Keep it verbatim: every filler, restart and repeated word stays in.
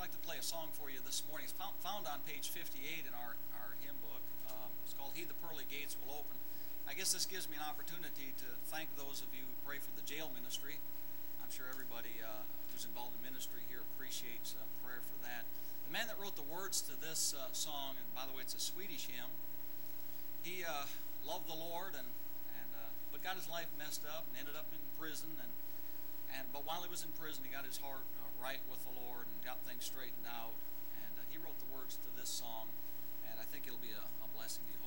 like to play a song for you this morning. It's found, found on page fifty-eight in our, our hymn book. Um, it's called He the Pearly Gates Will Open. I guess this gives me an opportunity to thank those of you who pray for the jail ministry. I'm sure everybody uh, who's involved in ministry here appreciates uh, prayer for that. The man that wrote the words to this uh, song, and by the way, it's a Swedish hymn, he uh, loved the Lord, and, and uh, but got his life messed up and ended up in prison. And, and But while he was in prison, he got his heart uh, right with the Lord and got things straightened out. And uh, he wrote the words to this song, and I think it'll be a, a blessing to you.